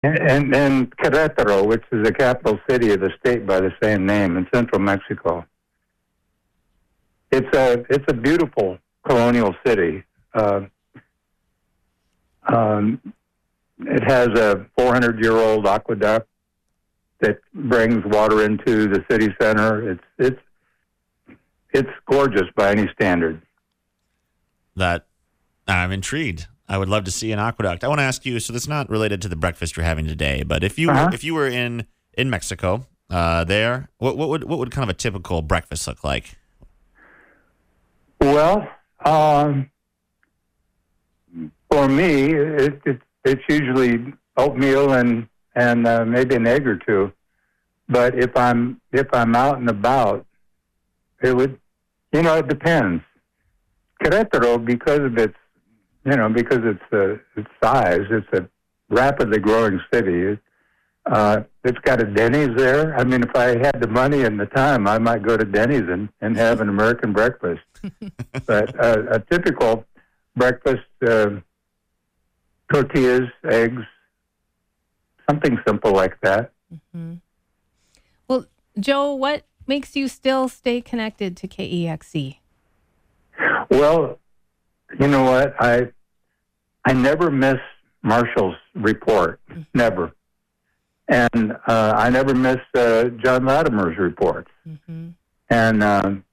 and Querétaro, which is the capital city of the state by the same name in central Mexico. It's a beautiful colonial city. It has a 400-year-old aqueduct that brings water into the city center. It's gorgeous by any standard. That I'm intrigued. I would love to see an aqueduct. I want to ask you. So that's not related to the breakfast you're having today, but if you were in Mexico, there, what would kind of a typical breakfast look like? Well, for me, it's usually oatmeal and maybe an egg or two. But if I'm out and about, it depends. Querétaro, because of its size, it's a rapidly growing city. It's got a Denny's there. I mean, if I had the money and the time, I might go to Denny's and have an American breakfast. But a typical breakfast, tortillas, eggs, something simple like that. Mm-hmm. Well, Joe, what makes you still stay connected to KEXE? Well, you know what? I never miss Marshall's report. Mm-hmm. Never. And I never miss John Latimer's reports. Mm-hmm. And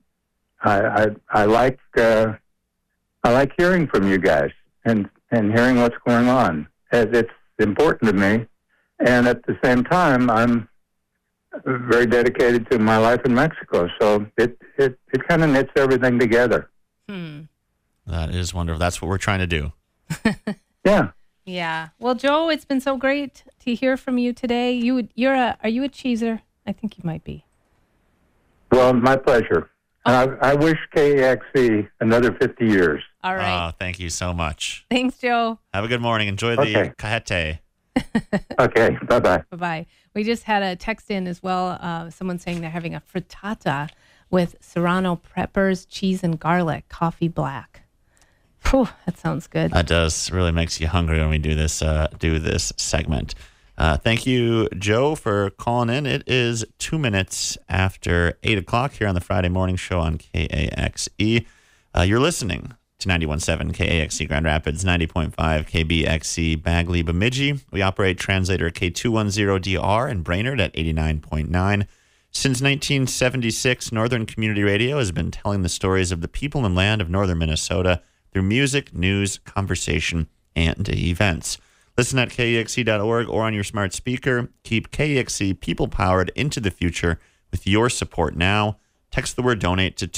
I like hearing from you guys and hearing what's going on. It's important to me. And at the same time, I'm very dedicated to my life in Mexico. So it kind of knits everything together. That is wonderful. That's what we're trying to do. Yeah. Yeah. Well, Joe, it's been so great to hear from you today. Are you a cheeser? I think you might be. Well, my pleasure. I wish KEXE another 50 years. All right. Oh, thank you so much. Thanks, Joe. Have a good morning. Enjoy the cajete. Okay. Bye-bye. Bye-bye. We just had a text in as well. Someone saying they're having a frittata with serrano peppers, cheese, and garlic, coffee black. Whew, that sounds good. That does. Really makes you hungry when we do this segment. Thank you, Joe, for calling in. It is 2 minutes after 8 o'clock here on the Friday Morning Show on KAXE. You're listening to 91.7 KAXE Grand Rapids, 90.5 KBXE Bagley Bemidji. We operate translator K210DR in Brainerd at 89.9. Since 1976, Northern Community Radio has been telling the stories of the people and land of northern Minnesota through music, news, conversation, and events. Listen at KEXE.org or on your smart speaker. Keep KEXE people-powered into the future with your support now. Text the word donate to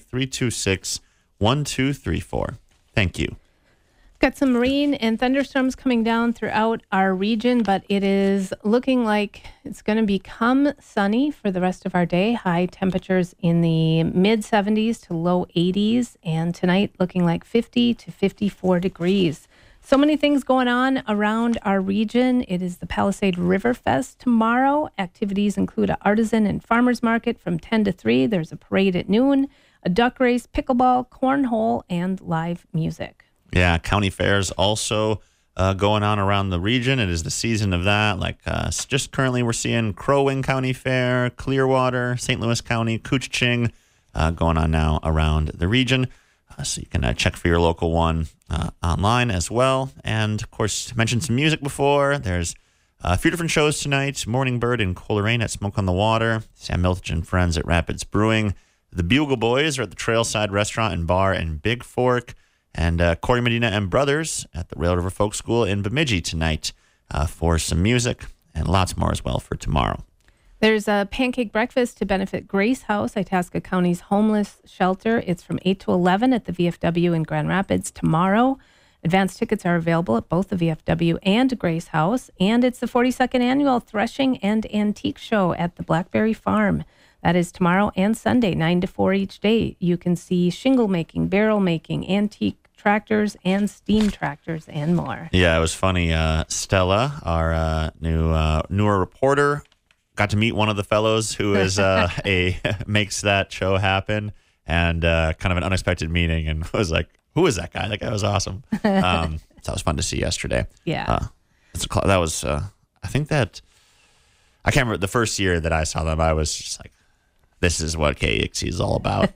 218-326-1234. Thank you. Got some rain and thunderstorms coming down throughout our region, but it is looking like it's going to become sunny for the rest of our day. High temperatures in the mid-70s to low 80s, and tonight looking like 50 to 54 degrees. So many things going on around our region. It is the Palisade River Fest tomorrow. Activities include an artisan and farmers market from 10 to 3. There's a parade at noon, a duck race, pickleball, cornhole, and live music. Yeah, county fairs also going on around the region. It is the season of that. Like just currently we're seeing Crow Wing County Fair, Clearwater, St. Louis County, Couchiching going on now around the region. So you can check for your local one online as well. And, of course, mentioned some music before. There's a few different shows tonight. Morning Bird in Coleraine at Smoke on the Water. Sam Miltich and Friends at Rapids Brewing. The Bugle Boys are at the Trailside Restaurant and Bar in Big Fork. And Corey Medina and Brothers at the Rail River Folk School in Bemidji tonight for some music and lots more as well for tomorrow. There's a pancake breakfast to benefit Grace House, Itasca County's homeless shelter. It's from 8 to 11 at the VFW in Grand Rapids tomorrow. Advanced tickets are available at both the VFW and Grace House. And it's the 42nd annual Threshing and Antique Show at the Blackberry Farm. That is tomorrow and Sunday, 9 to 4 each day. You can see shingle making, barrel making, antique tractors and steam tractors and more. Yeah, it was funny. Stella, our newer reporter, got to meet one of the fellows who is makes that show happen, and kind of an unexpected meeting, and was like, "Who is that guy? That guy was awesome." So that was fun to see yesterday. Yeah, that was I think that I can't remember the first year that I saw them. I was just like, this is what KXC is all about.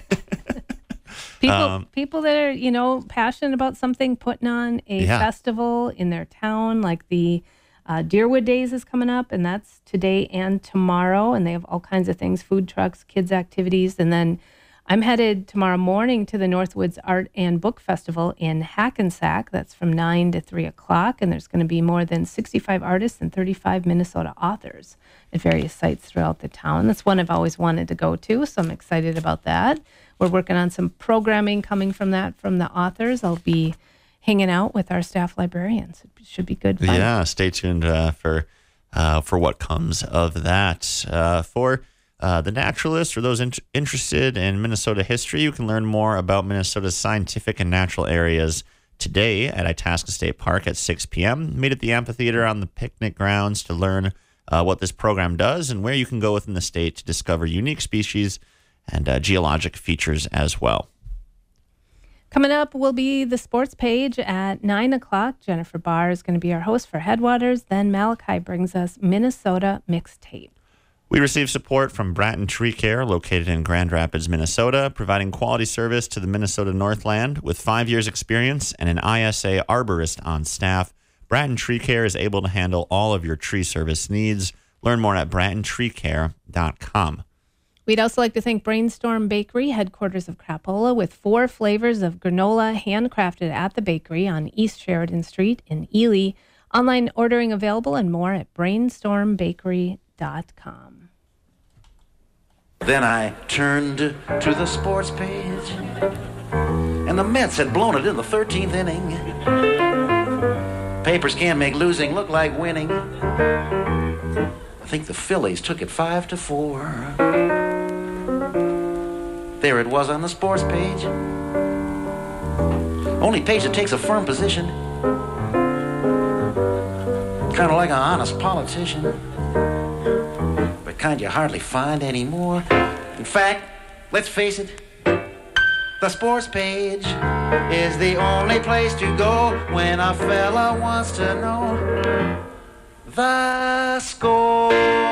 People that are, passionate about something, putting on a festival in their town, like the Deerwood Days is coming up, and that's today and tomorrow, and they have all kinds of things, food trucks, kids activities, and then I'm headed tomorrow morning to the Northwoods Art and Book Festival in Hackensack. That's from 9 to 3 o'clock, and there's going to be more than 65 artists and 35 Minnesota authors at various sites throughout the town. That's one I've always wanted to go to, so I'm excited about that. We're working on some programming coming from the authors. I'll be hanging out with our staff librarians. It should be good fun. Yeah, stay tuned for what comes of that. For the naturalists or those interested in Minnesota history, you can learn more about Minnesota's scientific and natural areas today at Itasca State Park at 6 p.m. Meet at the amphitheater on the picnic grounds to learn what this program does and where you can go within the state to discover unique species and geologic features as well. Coming up will be the sports page at 9 o'clock. Jennifer Barr is going to be our host for Headwaters. Then Malachi brings us Minnesota Mixtape. We receive support from Bratton Tree Care, located in Grand Rapids, Minnesota, providing quality service to the Minnesota Northland. With 5 years' experience and an ISA arborist on staff, Bratton Tree Care is able to handle all of your tree service needs. Learn more at brattentreecare.com. We'd also like to thank Brainstorm Bakery, headquarters of Crapola, with 4 flavors of granola handcrafted at the bakery on East Sheridan Street in Ely. Online ordering available and more at brainstormbakery.com. Then I turned to the sports page, and the Mets had blown it in the 13th inning. Papers can't make losing look like winning. I think the Phillies took it 5-4. There it was on the sports page. Only page that takes a firm position. Kind of like an honest politician. But kind you hardly find anymore. In fact, let's face it, the sports page is the only place to go when a fella wants to know the score.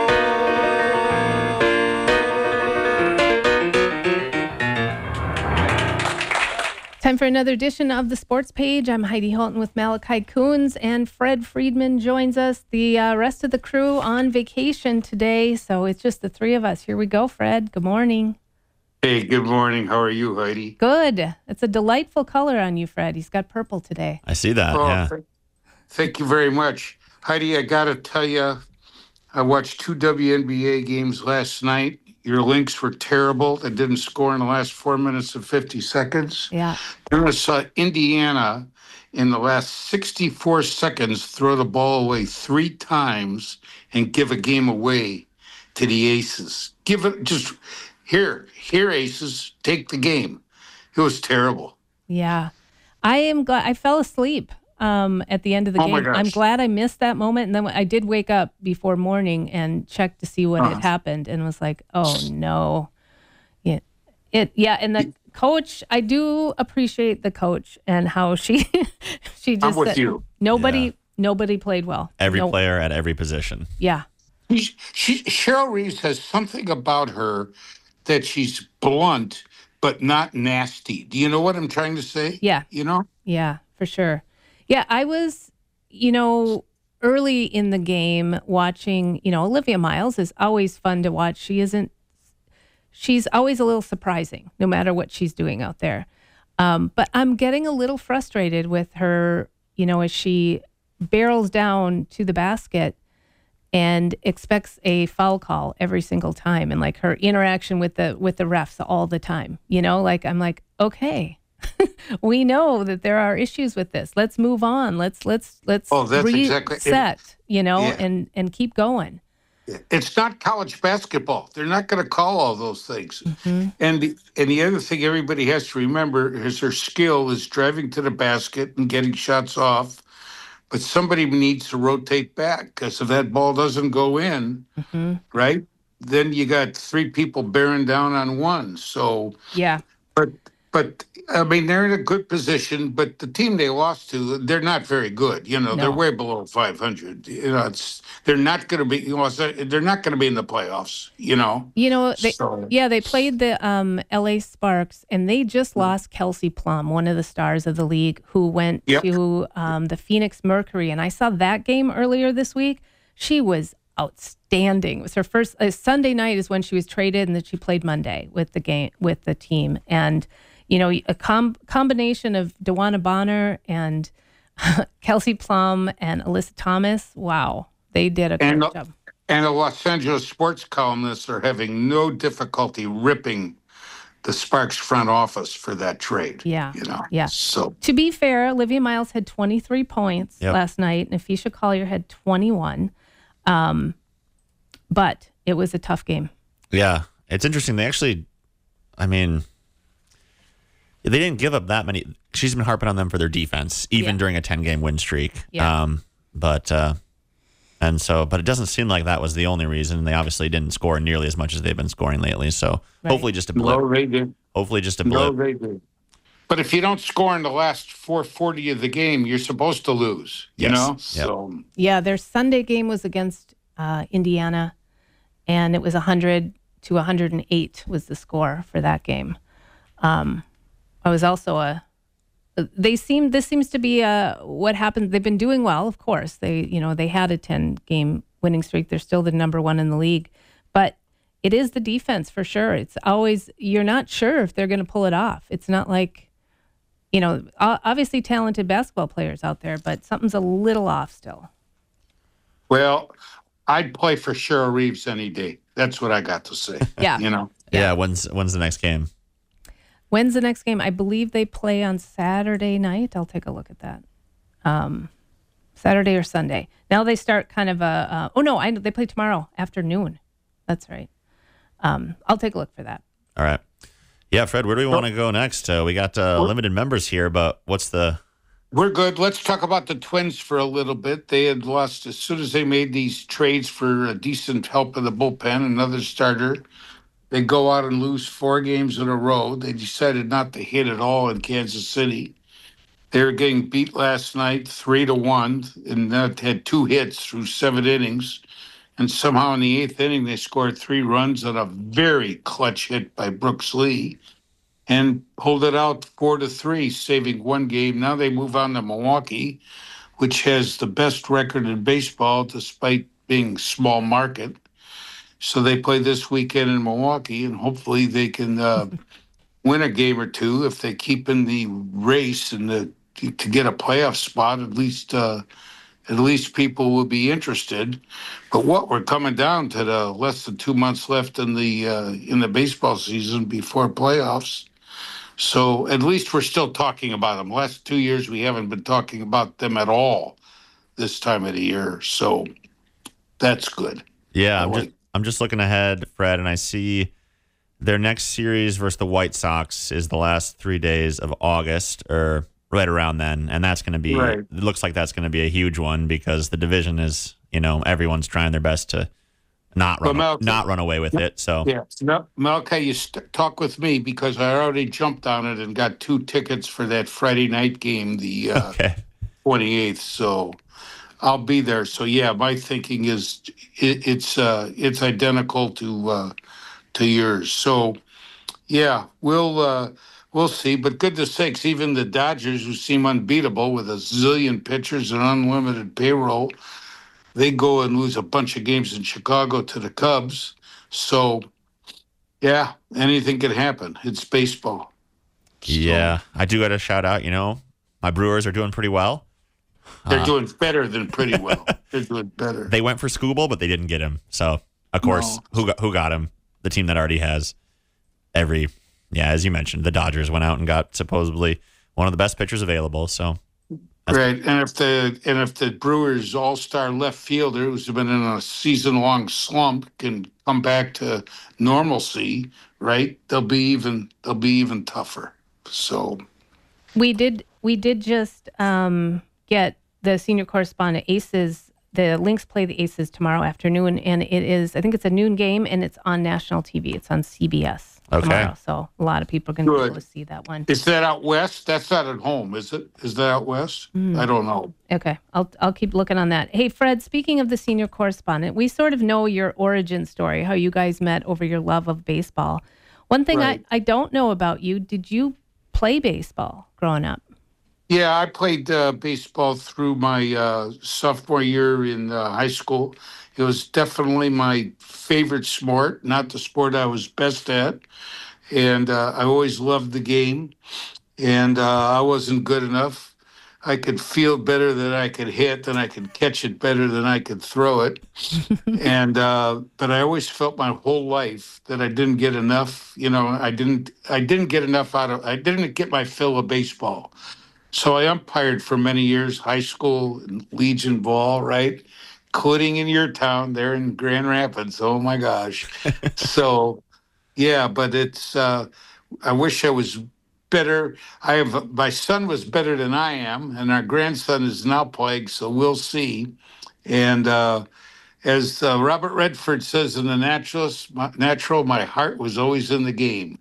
Time for another edition of the Sports Page. I'm Heidi Holton with Malachi Coons, and Fred Friedman joins us. The rest of the crew on vacation today, so it's just the 3 of us. Here we go, Fred. Good morning. Hey, good morning. How are you, Heidi? Good. It's a delightful color on you, Fred. He's got purple today. I see that, yeah. Thank you very much. Heidi, I got to tell you, I watched 2 WNBA games last night. Your Lynx were terrible. They didn't score in the last 4 minutes and 50 seconds. Yeah. Then I saw Indiana in the last 64 seconds throw the ball away 3 times and give a game away to the Aces. Give it just here, Aces, take the game. It was terrible. Yeah. I am glad I fell asleep at the end of the game. My gosh. I'm glad I missed that moment. And then I did wake up before morning and checked to see what had happened and was like, oh no. And the coach, I do appreciate the coach and how she just I'm with said, you. Nobody played well. Every player at every position. Yeah. Cheryl Reeves has something about her that she's blunt but not nasty. Do you know what I'm trying to say? Yeah. You know? Yeah, for sure. Yeah, I was, early in the game watching, Olivia Miles is always fun to watch. She's always a little surprising, no matter what she's doing out there. But I'm getting a little frustrated with her, as she barrels down to the basket and expects a foul call every single time, and like her interaction with the refs all the time. I'm like, okay. We know that there are issues with this. Let's move on. Let's reset, and keep going. It's not college basketball. They're not going to call all those things. Mm-hmm. And the other thing everybody has to remember is her skill is driving to the basket and getting shots off. But somebody needs to rotate back, because if that ball doesn't go in, right, then you got 3 people bearing down on one. So yeah. But But I mean, they're in a good position. But the team they lost to, they're not very good. They're No. way below 500. They're not going to be. They're not going to be in the playoffs. They played the LA Sparks, and they just lost Kelsey Plum, one of the stars of the league, who went to the Phoenix Mercury. And I saw that game earlier this week. She was outstanding. It was her first Sunday night is when she was traded, and then she played Monday with the team. And a combination of DeWanna Bonner and Kelsey Plum and Alyssa Thomas. Wow, they did a great job. And the Los Angeles sports columnists are having no difficulty ripping the Sparks front office for that trade. Yeah. Yeah. So to be fair, Olivia Miles had 23 points last night, and Afisha Collier had 21. But it was a tough game. Yeah, it's interesting. They actually, they didn't give up that many. She's been harping on them for their defense, even during a 10-game win streak. Yeah. But it doesn't seem like that was the only reason. They obviously didn't score nearly as much as they've been scoring lately. So hopefully just a blip. No, they did. Hopefully just a blip. No, they did. But if you don't score in the last 440 of the game, you're supposed to lose. So their Sunday game was against Indiana, and it was 100 to 108 was the score for that game. I was also this seems to be what happened. They've been doing well, of course. They had a 10-game winning streak. They're still the number one in the league, but it is the defense for sure. It's always, you're not sure if they're going to pull it off. It's not like, obviously talented basketball players out there, but something's a little off still. Well, I'd play for Cheryl Reeves any day. That's what I got to say. Yeah. Yeah. When's the next game? When's the next game? I believe they play on Saturday night. I'll take a look at that. Saturday or Sunday. Now they start kind of they play tomorrow afternoon. That's right. I'll take a look for that. All right. Yeah, Fred, where do we want to go next? We got limited members here, but We're good. Let's talk about the Twins for a little bit. They had lost as soon as they made these trades for a decent help in the bullpen, another starter. They go out and lose 4 games in a row. They decided not to hit at all in Kansas City. They were getting beat last night 3-1, and that had 2 hits through 7 innings. And somehow in the 8th inning, they scored 3 runs on a very clutch hit by Brooks Lee and pulled it out 4-3, saving 1 game. Now they move on to Milwaukee, which has the best record in baseball despite being small market. So they play this weekend in Milwaukee, and hopefully they can win a game or 2 if they keep in the race and to get a playoff spot. At least people will be interested. But we're coming down to the less than 2 months left in the baseball season before playoffs. So at least we're still talking about them. Last 2 years we haven't been talking about them at all this time of the year. So that's good. Yeah, I'm just looking ahead, Fred, and I see their next series versus the White Sox is the last 3 days of August, or right around then, and that's going to be. Right. It looks like that's going to be a huge one because the division is, everyone's trying their best to not run away with it. So yeah, Malka, you talk with me because I already jumped on it and got 2 tickets for that Friday night game, the 28th. So I'll be there. So yeah, my thinking is it's identical to yours. So yeah, we'll see. But goodness sakes, even the Dodgers, who seem unbeatable with a zillion pitchers and unlimited payroll, they go and lose a bunch of games in Chicago to the Cubs. So yeah, anything can happen. It's baseball. Yeah, I do got to shout out. My Brewers are doing pretty well. They're doing better than pretty well. They're doing better. They went for Skubal, but they didn't get him. So, of course, who got him? The team that already has as you mentioned, the Dodgers went out and got supposedly one of the best pitchers available. So, right. And if the Brewers all-star left fielder, who's been in a season-long slump, can come back to normalcy, right? They'll be even tougher. So, we did just get the senior correspondent Aces the Lynx play the Aces tomorrow afternoon, and I think it's a noon game, and it's on national TV. It's on CBS tomorrow, so a lot of people are going to be able to see that one. Is that out west? That's not at home, is it? Is that out west? I don't know. Okay, I'll keep looking on that. Hey, Fred, speaking of the senior correspondent, we sort of know your origin story, how you guys met over your love of baseball. One thing I don't know about you, did you play baseball growing up? Yeah, I played baseball through my sophomore year in high school. It was definitely my favorite sport, not the sport I was best at. And I always loved the game. And I wasn't good enough. I could feel better than I could hit, and I could catch it better than I could throw it. And but I always felt my whole life that I didn't get enough. I didn't get enough I didn't get my fill of baseball. So I umpired for many years, high school and Legion ball, right? Including in your town there in Grand Rapids. Oh my gosh. So, yeah, but I wish I was better. My son was better than I am, and our grandson is now playing, so we'll see. And as Robert Redford says in The Naturalist, my heart was always in the game.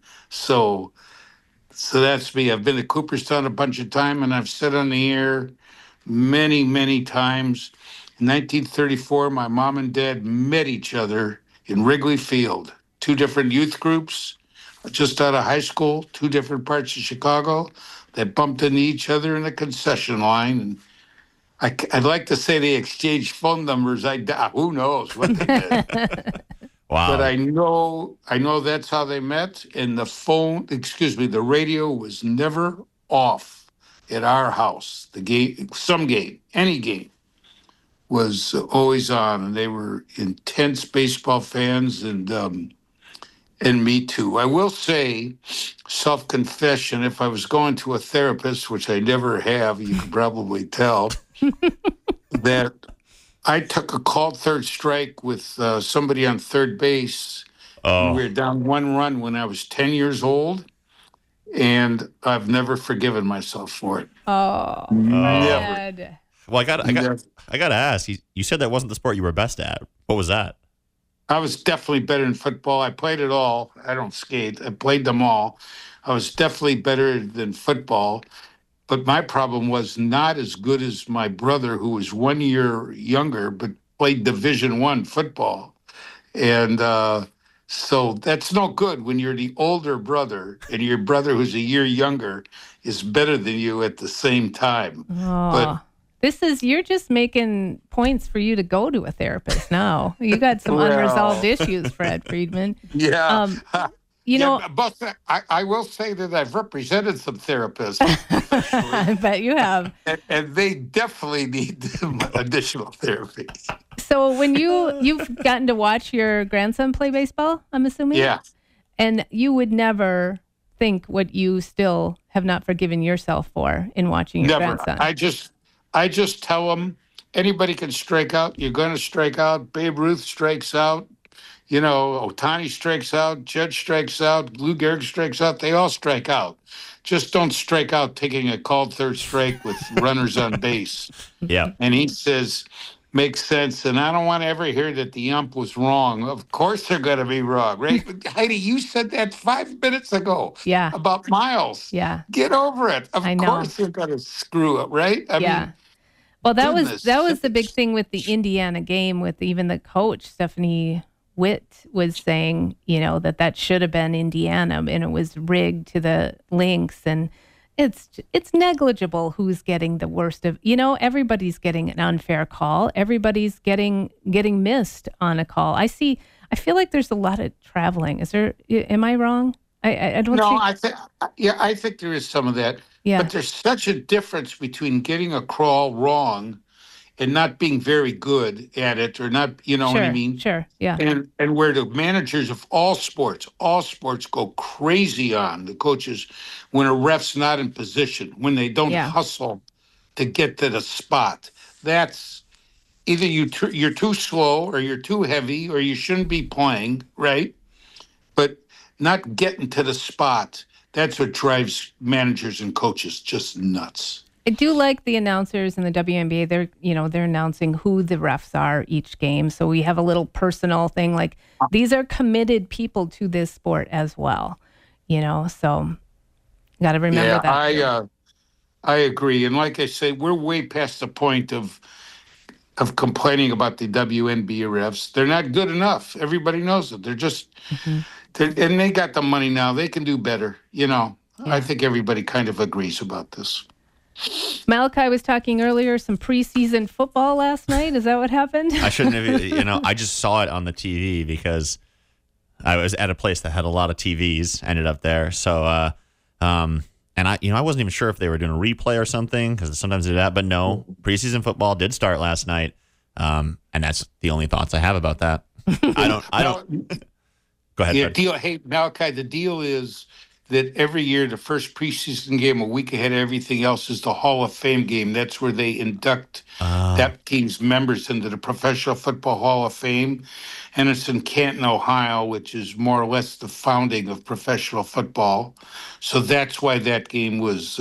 So that's me. I've been to Cooperstown a bunch of times, and I've sat on the air many, many times. In 1934, my mom and dad met each other in Wrigley Field. Two different youth groups, just out of high school, two different parts of Chicago. They bumped into each other in the concession line. And I'd like to say they exchanged phone numbers. Who knows what they did. Wow. But I know that's how they met. And the radio was never off at our house. The game, any game was always on. And they were intense baseball fans, and me too. I will say, self-confession, if I was going to a therapist, which I never have, you could probably tell, that I took a called third strike with somebody on third base. Oh. We were down 1 run when I was 10 years old, and I've never forgiven myself for it. Oh, never. Fred. Well, I got to ask. You said that wasn't the sport you were best at. What was that? I was definitely better in football. I played it all. I don't skate. I played them all. I was definitely better than football. But my problem was not as good as my brother, who was 1 year younger, but played Division I football. And so that's no good when you're the older brother and your brother, who's a year younger, is better than you at the same time. Oh, you're just making points for you to go to a therapist now. You got some unresolved issues, Fred Friedman. Yeah. But I will say that I've represented some therapists. I bet you have. And they definitely need additional therapy. So when you've gotten to watch your grandson play baseball, I'm assuming? Yeah. And you would never think what you still have not forgiven yourself for in watching your grandson. I just tell them anybody can strike out. You're going to strike out. Babe Ruth strikes out. Ohtani strikes out, Judge strikes out, Lou Gehrig strikes out. They all strike out. Just don't strike out taking a called third strike with runners on base. Yeah. And he says, makes sense. And I don't want to ever hear that the ump was wrong. Of course they're going to be wrong, right? But Heidi, you said that 5 minutes ago. Yeah. About Miles. Yeah. Get over it. Of course they're going to screw up, right? I mean, well, that was the big thing with the Indiana game, with even the coach, Stephanie Witt, was saying, that should have been Indiana, and it was rigged to the Lynx, and it's negligible who's getting the worst of. Everybody's getting an unfair call. Everybody's getting missed on a call. I feel like there's a lot of traveling. Is there? Am I wrong? I don't. No, I think there is some of that. Yeah. But there's such a difference between getting a call wrong and not being very good at it, or not, what I mean? Sure, yeah. And where the managers of all sports go crazy on the coaches when a ref's not in position, when they don't hustle to get to the spot. That's either you're too slow, or you're too heavy, or you shouldn't be playing, right? But not getting to the spot, that's what drives managers and coaches just nuts. I do like the announcers in the WNBA. They're announcing who the refs are each game. So we have a little personal thing, like these are committed people to this sport as well. So got to remember that. I agree. And like I say, we're way past the point of complaining about the WNBA refs. They're not good enough. Everybody knows it. They're just, and they got the money now. They can do better. I think everybody kind of agrees about this. Malachi was talking earlier, some preseason football last night. Is that what happened? I shouldn't have, I just saw it on the TV because I was at a place that had a lot of TVs, ended up there. So, and I wasn't even sure if they were doing a replay or something because sometimes they do that, but no, preseason football did start last night. And that's the only thoughts I have about that. I don't. Go ahead. Yeah, hey, Malachi, the deal is that every year the first preseason game, a week ahead of everything else, is the Hall of Fame game. That's where they induct that team's members into the Professional Football Hall of Fame. And it's in Canton, Ohio, which is more or less the founding of professional football. So that's why that game was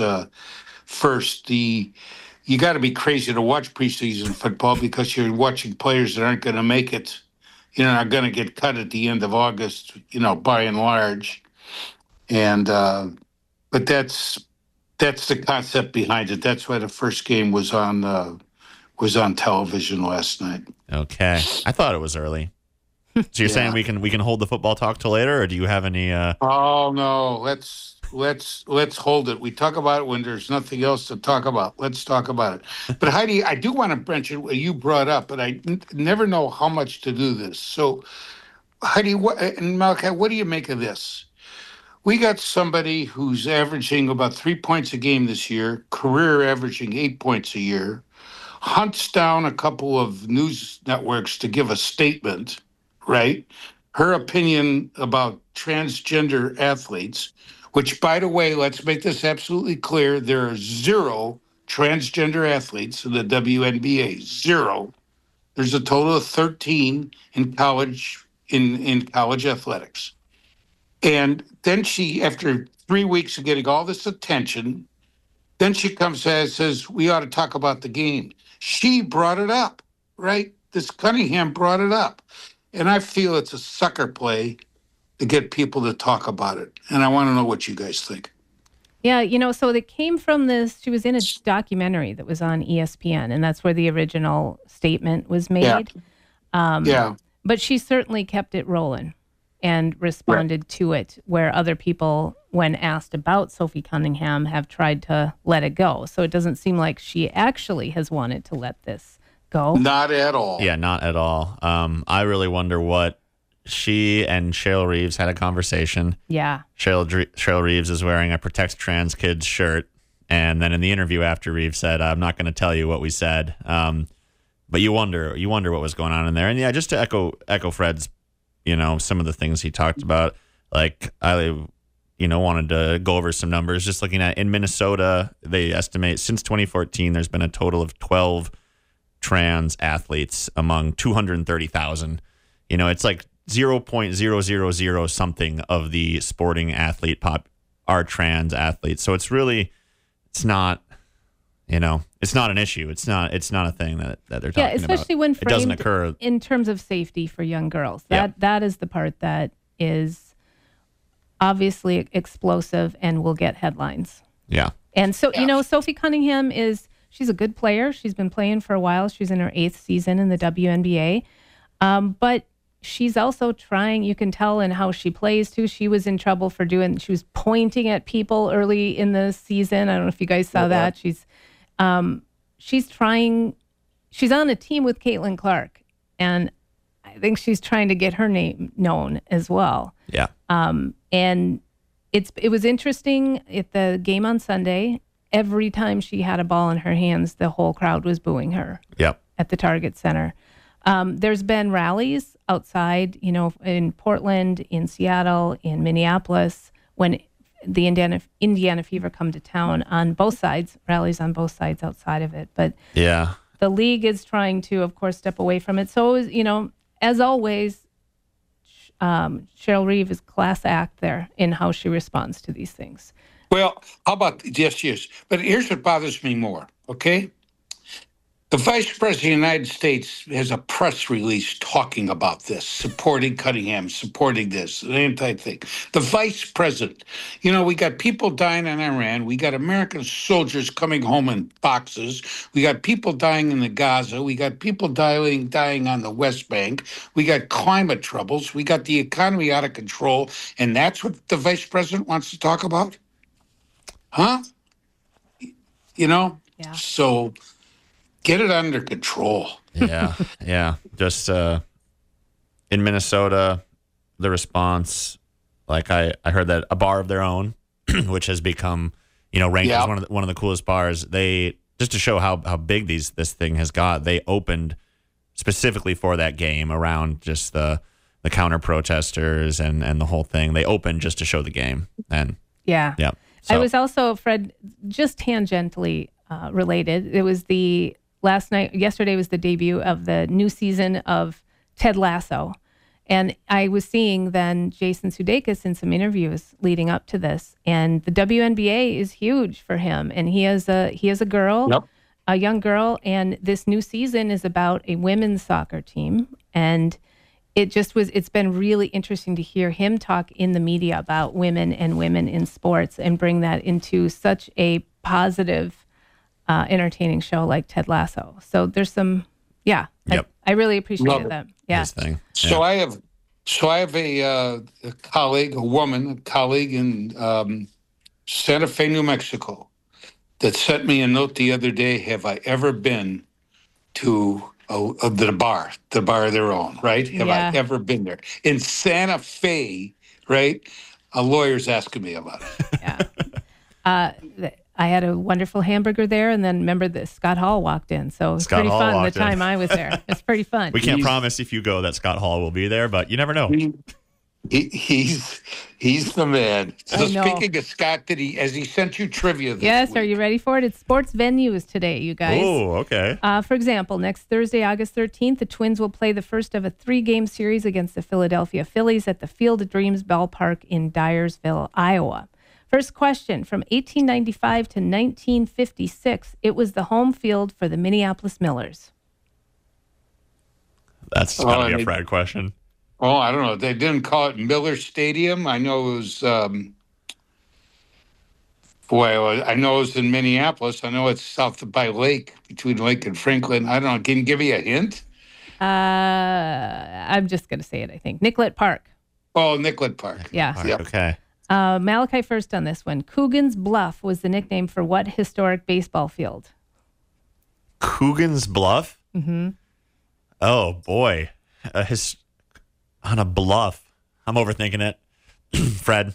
first. You got to be crazy to watch preseason football because you're watching players that aren't going to make it, are going to get cut at the end of August, by and large. And but that's the concept behind it. That's why the first game was on television last night. Okay, I thought it was early. So you're saying we can hold the football talk till later, or do you have any? Oh no, let's hold it. We talk about it when there's nothing else to talk about. Let's talk about it. But Heidi, I do want to mention what you brought up, but I never know how much to do this. So Heidi, and Malachi, what do you make of this? We got somebody who's averaging about 3 points a game this year, career averaging 8 points a year, hunts down a couple of news networks to give a statement, right? Her opinion about transgender athletes, which, by the way, let's make this absolutely clear. There are 0 transgender athletes in the WNBA, 0. There's a total of 13 in college, in college athletics. And then she, after 3 weeks of getting all this attention, then she comes and says, we ought to talk about the game. She brought it up, right? This Cunningham brought it up. And I feel it's a sucker play to get people to talk about it. And I want to know what you guys think. Yeah, so it came from this. She was in a documentary that was on ESPN, and that's where the original statement was made. Yeah. But she certainly kept it rolling and responded to it, where other people, when asked about Sophie Cunningham, have tried to let it go. So it doesn't seem like she actually has wanted to let this go. Not at all. Yeah, not at all. I really wonder what she and Cheryl Reeves had a conversation. Yeah. Cheryl Reeves is wearing a Protect Trans Kids shirt. And then in the interview after, Reeves said, I'm not going to tell you what we said. But you wonder what was going on in there. And yeah, just to echo Fred's, some of the things he talked about, like I, wanted to go over some numbers. Just looking at in Minnesota, they estimate since 2014, there's been a total of 12 trans athletes among 230,000. It's like 0.000 something of the sporting athlete pop are trans athletes. So it's not, it's not an issue. It's not a thing that they're talking about. Yeah, especially when framed it doesn't occur in terms of safety for young girls. That is the part that is obviously explosive and will get headlines. Yeah. And so, Sophie Cunningham she's a good player. She's been playing for a while. She's in her 8th season in the WNBA. But she's also trying, you can tell in how she plays too. She was in trouble for she was pointing at people early in the season. I don't know if you guys saw that. She's trying, she's on a team with Caitlin Clark, and I think she's trying to get her name known as well. Yeah. And it was interesting at the game on Sunday. Every time she had a ball in her hands, the whole crowd was booing her. Yep. At the Target Center. There's been rallies outside, in Portland, in Seattle, in Minneapolis, when the Indiana Fever come to town on both sides, rallies on both sides outside of it. But yeah, the league is trying to, of course, step away from it. So, as always, Cheryl Reeve is class act there in how she responds to these things. Well, how about yes. But here's what bothers me more, okay? The Vice President of the United States has a press release talking about this, supporting Cunningham, supporting this, an anti-thing. The Vice President, we got people dying in Iran. We got American soldiers coming home in boxes. We got people dying in the Gaza. We got people dying on the West Bank. We got climate troubles. We got the economy out of control. And that's what the Vice President wants to talk about? Huh? Yeah. So get it under control. Yeah. Just in Minnesota, the response, like I heard that a bar of their own, which has become, ranked as one of the coolest bars. They just to show how big this thing has got. They opened specifically for that game around just the counter protesters and the whole thing. They opened just to show the game. And yeah. So. I was also, Fred, just tangentially related. It was yesterday was the debut of the new season of Ted Lasso. And I was seeing then Jason Sudeikis in some interviews leading up to this. And the WNBA is huge for him. And he has a girl, a young girl. And this new season is about a women's soccer team. And it's been really interesting to hear him talk in the media about women and women in sports and bring that into such a positive, entertaining show like Ted Lasso. So there's some, I really appreciated that. Yeah. Thing. So I have a colleague in Santa Fe, New Mexico, that sent me a note the other day. Have I ever been to the bar of their own, right? Have I ever been there? In Santa Fe, right? A lawyer's asking me about it. Yeah. I had a wonderful hamburger there, and then remember that Scott Hall walked in. So it was pretty fun the time I was there. It's pretty fun. We can't promise if you go that Scott Hall will be there, but you never know. He's the man. So speaking of Scott, has he sent you trivia this week? Are you ready for it? It's sports venues today, you guys. Oh, okay. For example, next Thursday, August 13th, the Twins will play the first of a 3-game series against the Philadelphia Phillies at the Field of Dreams ballpark in Dyersville, Iowa. First question, from 1895 to 1956, it was the home field for the Minneapolis Millers. That's got to be a Fred question. Oh, I don't know. They didn't call it Miller Stadium. I know it was, I know it was in Minneapolis. I know it's south by Lake, between Lake and Franklin. I don't know. Can you give me a hint? I'm just going to say it, I think. Nicollet Park. Oh, Nicollet Park. Yeah. Yep. Okay. Malachi first on this one. Coogan's Bluff was the nickname for what historic baseball field? Coogan's Bluff? Mm-hmm. Oh, boy. On a bluff. I'm overthinking it. Fred.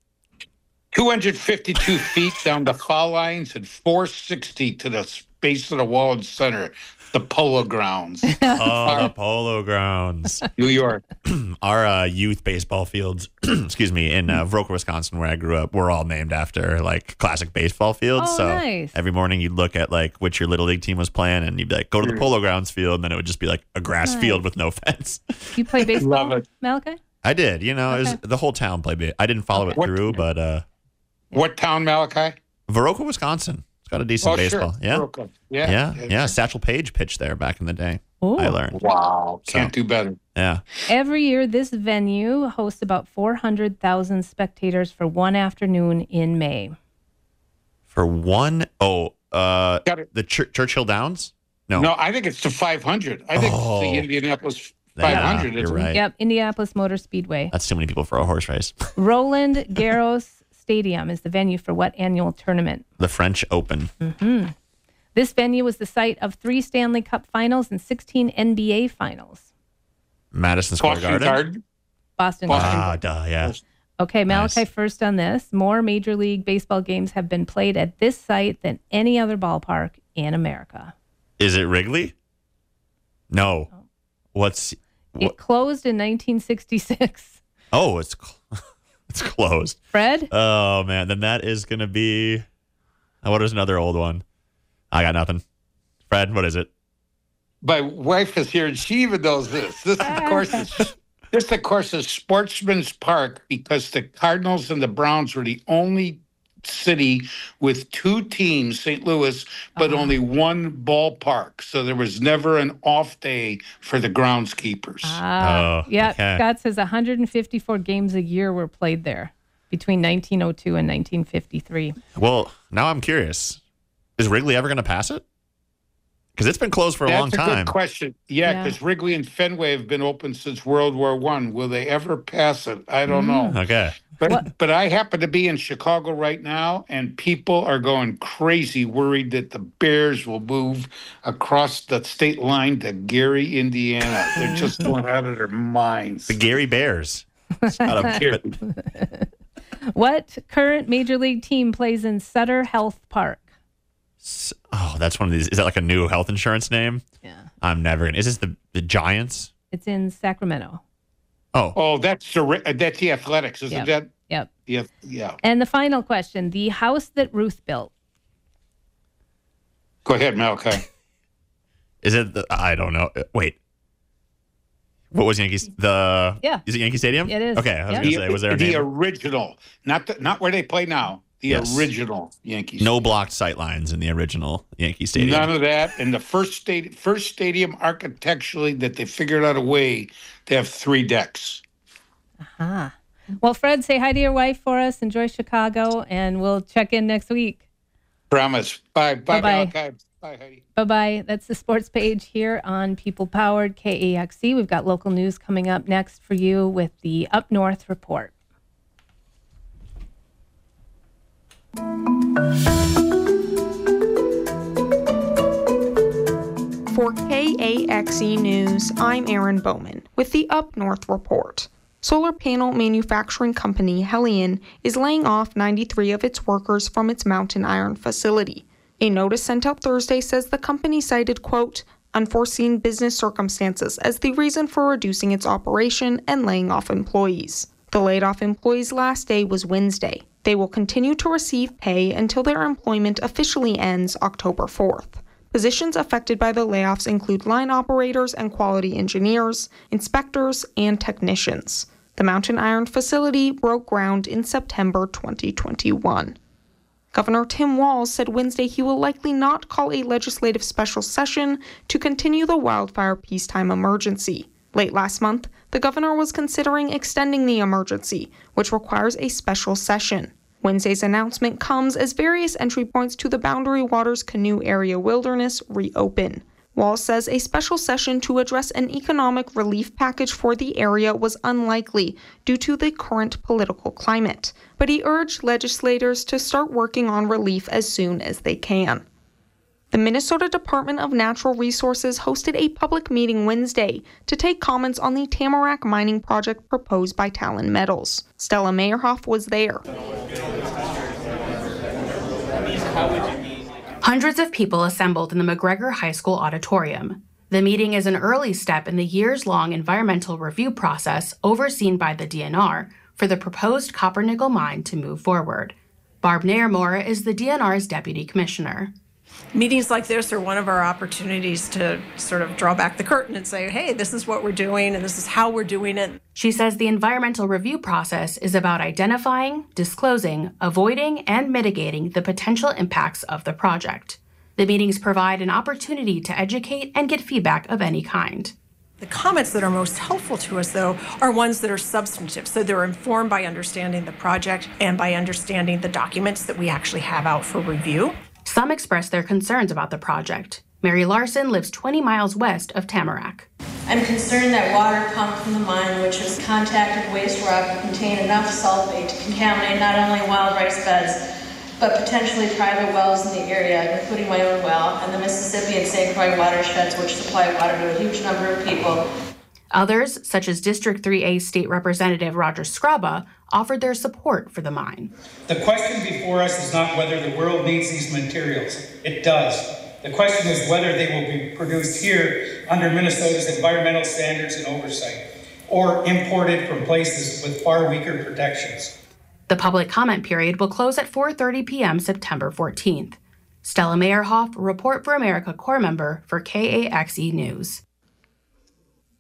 252 feet down the foul lines and 460 to the base of the wall and center. The Polo Grounds. The Polo Grounds. New York. Our youth baseball fields, excuse me, in Vroka, Wisconsin, where I grew up, were all named after like classic baseball fields. Oh, so nice. Every morning you'd look at like which your little league team was playing, and you'd be like, go to the Polo Grounds field, and then it would just be like a grass field with no fence. You play baseball, Love it. Malachi? I did. It was, the whole town played baseball. I didn't follow it through, but what town, Malachi? Vroka, Wisconsin. It's got a decent baseball. Sure. Yeah. Satchel Paige pitched there back in the day. Ooh. I learned. Wow. Can't do better. Yeah. Every year, this venue hosts about 400,000 spectators for one afternoon in May. For one, the Churchill Downs? No, I think it's the 500. I think it's the Indianapolis 500. You're right. Yep, Indianapolis Motor Speedway. That's too many people for a horse race. Roland Garros Stadium is the venue for what annual tournament? The French Open. Mm-hmm. This venue was the site of 3 Stanley Cup finals and 16 NBA finals. Madison Square Garden? Boston Garden. Yeah. Okay, Malachi Nice. first on this. More Major League Baseball games have been played at this site than any other ballpark in America. Is it Wrigley? No. It closed in 1966. Oh, it's closed. Fred? Oh, man. Then that is going to be... what is another old one? I got nothing. Fred, what is it? My wife is here, and she even knows this. This, of course, is Sportsman's Park, because the Cardinals and the Browns were the only city with 2 teams, St. Louis, but only one ballpark. So there was never an off day for the groundskeepers. Yeah, okay. Scott says 154 games a year were played there between 1902 and 1953. Well, now I'm curious. Is Wrigley ever going to pass it? Because it's been closed for a long time. That's a good question. Yeah, because Wrigley and Fenway have been open since World War I. Will they ever pass it? I don't know. Okay. But I happen to be in Chicago right now, and people are going crazy, worried that the Bears will move across the state line to Gary, Indiana. They're just going out of their minds. The Gary Bears. What current Major League team plays in Sutter Health Park? Oh, that's one of these. Is that like a new health insurance name? Yeah. I'm never going to. Is this the Giants? It's in Sacramento. Oh, that's the Athletics, isn't that? Yep. Yeah. And the final question, the house that Ruth built. Go ahead, Malachi. Is it I don't know. Wait. What was Yankees? Is it Yankee Stadium? It is. Okay, I was going to say, was there a the name? original, not where they play now. The original Yankees. No blocked sight lines in the original Yankee Stadium. None of that. And the first stadium architecturally that they figured out a way to have 3 decks. Well, Fred, say hi to your wife for us. Enjoy Chicago, and we'll check in next week. Promise. Bye. Bye. Bye-bye. Bye, Heidi. Bye-bye. That's the sports page here on People Powered KAXE. We've got local news coming up next for you with the Up North Report. For KAXE News, I'm Erin Bowman with the Up North Report. Solar panel manufacturing company Helion is laying off 93 of its workers from its Mountain Iron facility. A notice sent out Thursday says the company cited, quote, unforeseen business circumstances as the reason for reducing its operation and laying off employees. The laid-off employees' last day was Wednesday. They will continue to receive pay until their employment officially ends October 4th. Positions affected by the layoffs include line operators and quality engineers, inspectors, and technicians. The Mountain Iron facility broke ground in September 2021. Governor Tim Walz said Wednesday he will likely not call a legislative special session to continue the wildfire peacetime emergency. Late last month, the governor was considering extending the emergency, which requires a special session. Wednesday's announcement comes as various entry points to the Boundary Waters Canoe Area Wilderness reopen. Walz says a special session to address an economic relief package for the area was unlikely due to the current political climate, but he urged legislators to start working on relief as soon as they can. The Minnesota Department of Natural Resources hosted a public meeting Wednesday to take comments on the Tamarack mining project proposed by Talon Metals. Stella Meyerhoff was there. Hundreds of people assembled in the McGregor High School auditorium. The meeting is an early step in the years-long environmental review process overseen by the DNR for the proposed copper-nickel mine to move forward. Barb Nairmore is the DNR's deputy commissioner. Meetings like this are one of our opportunities to sort of draw back the curtain and say, hey, this is what we're doing and this is how we're doing it. She says the environmental review process is about identifying, disclosing, avoiding, and mitigating the potential impacts of the project. The meetings provide an opportunity to educate and get feedback of any kind. The comments that are most helpful to us, though, are ones that are substantive. So they're informed by understanding the project and by understanding the documents that we actually have out for review. Some express their concerns about the project. Mary Larson lives 20 miles west of Tamarack. I'm concerned that water pumped from the mine, which has contacted waste rock, will contain enough sulfate to contaminate not only wild rice beds, but potentially private wells in the area, including my own well, and the Mississippi and St. Croix watersheds, which supply water to a huge number of people. Others, such as District 3A State Representative Roger Scraba, offered their support for the mine. The question before us is not whether the world needs these materials. It does. The question is whether they will be produced here under Minnesota's environmental standards and oversight, or imported from places with far weaker protections. The public comment period will close at 4:30 p.m. September 14th. Stella Meyerhoff, Report for America Corps member for KAXE News.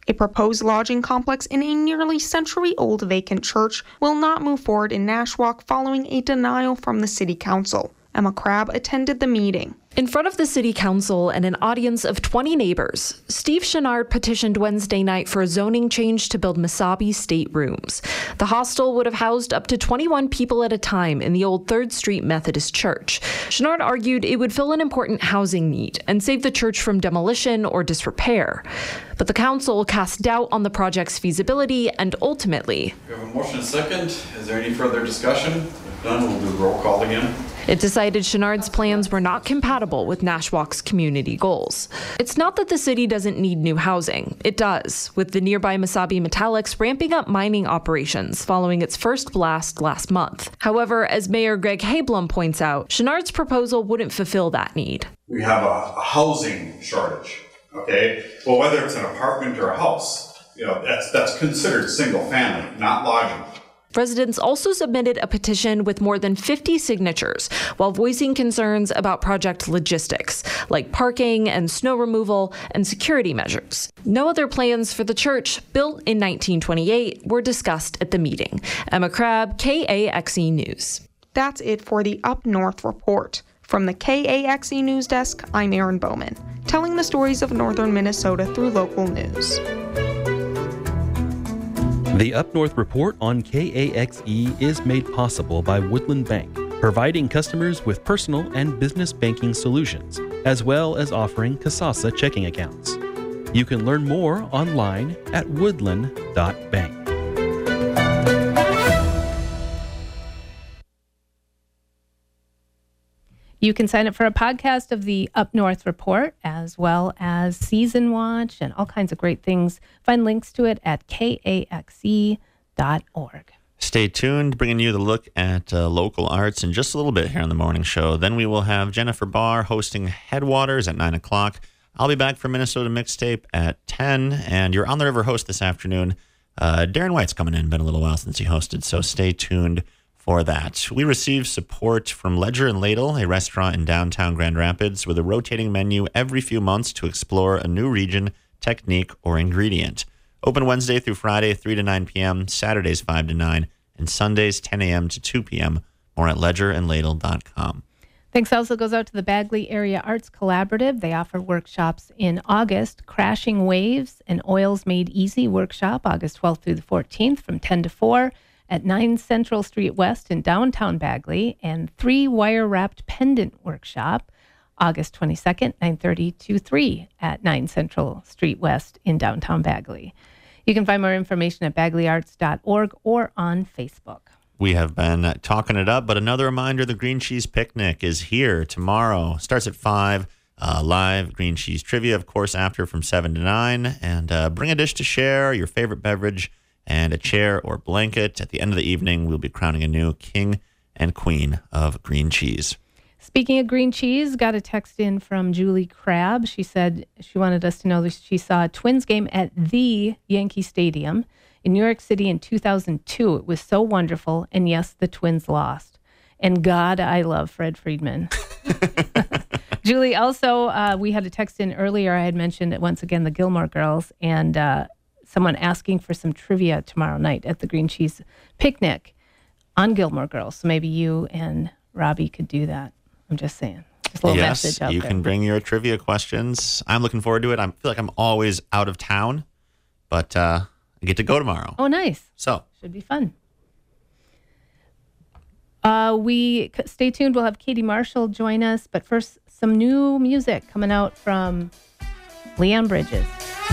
A proposed lodging complex in a nearly century-old vacant church will not move forward in Nashwauk following a denial from the city council. Emma Crabb attended the meeting. In front of the city council and an audience of 20 neighbors, Steve Chenard petitioned Wednesday night for a zoning change to build Mesabi staterooms. The hostel would have housed up to 21 people at a time in the old 3rd Street Methodist Church. Chenard argued it would fill an important housing need and save the church from demolition or disrepair. But the council cast doubt on the project's feasibility and ultimately... We have a motion and a second. Is there any further discussion? If none, we'll do the roll call again. It decided Chenard's plans were not compatible with Nashwauk's community goals. It's not that the city doesn't need new housing. It does, with the nearby Mesabi Metallics ramping up mining operations following its first blast last month. However, as Mayor Greg Hablum points out, Chenard's proposal wouldn't fulfill that need. We have a housing shortage, okay? Well, whether it's an apartment or a house, that's considered single family, not lodging. Residents also submitted a petition with more than 50 signatures while voicing concerns about project logistics, like parking and snow removal and security measures. No other plans for the church, built in 1928, were discussed at the meeting. Emma Crabb, KAXE News. That's it for the Up North Report. From the KAXE News Desk, I'm Erin Bowman, telling the stories of northern Minnesota through local news. The Up North Report on KAXE is made possible by Woodland Bank, providing customers with personal and business banking solutions, as well as offering Kasasa checking accounts. You can learn more online at woodland.bank. You can sign up for a podcast of the Up North Report, as well as Season Watch and all kinds of great things. Find links to it at kaxe.org. Stay tuned, bringing you the look at local arts in just a little bit here on the morning show. Then we will have Jennifer Barr hosting Headwaters at 9 o'clock. I'll be back for Minnesota Mixtape at 10, and your On the River host this afternoon, Darren White's coming in. Been a little while since he hosted, so stay tuned for that. We received support from Ledger and Ladle, a restaurant in downtown Grand Rapids with a rotating menu every few months to explore a new region, technique, or ingredient. Open Wednesday through Friday, 3 to 9 p.m., Saturdays 5 to 9, and Sundays 10 a.m. to 2 p.m. More at ledgerandladle.com. Thanks also goes out to the Bagley Area Arts Collaborative. They offer workshops in August. Crashing Waves and Oils Made Easy workshop, August 12th through the 14th from 10 to 4. At 9 Central Street West in downtown Bagley, and 3 Wire-Wrapped Pendant Workshop, August 22nd, 9:30 to 3 at 9 Central Street West in downtown Bagley. You can find more information at bagleyarts.org or on Facebook. We have been talking it up, but another reminder, the Green Cheese Picnic is here tomorrow. Starts at 5. Live green cheese trivia, of course, after from 7 to 9. And bring a dish to share, your favorite beverage, and a chair or blanket. At the end of the evening, we'll be crowning a new king and queen of green cheese. Speaking of green cheese, got a text in from Julie Crabb. She said she wanted us to know that she saw a Twins game at the Yankee Stadium in New York City in 2002. It was so wonderful. And yes, the Twins lost. And God, I love Fred Friedman. Julie, also, we had a text in earlier. I had mentioned, once again, the Gilmore Girls, and someone asking for some trivia tomorrow night at the Green Cheese Picnic on Gilmore Girls. So maybe you and Robbie could do that. I'm just saying. Just a little message out there. Yes, you can bring your trivia questions. I'm looking forward to it. I feel like I'm always out of town, but I get to go tomorrow. Oh, nice. So should be fun. We stay tuned. We'll have Katie Marshall join us. But first, some new music coming out from Leon Bridges.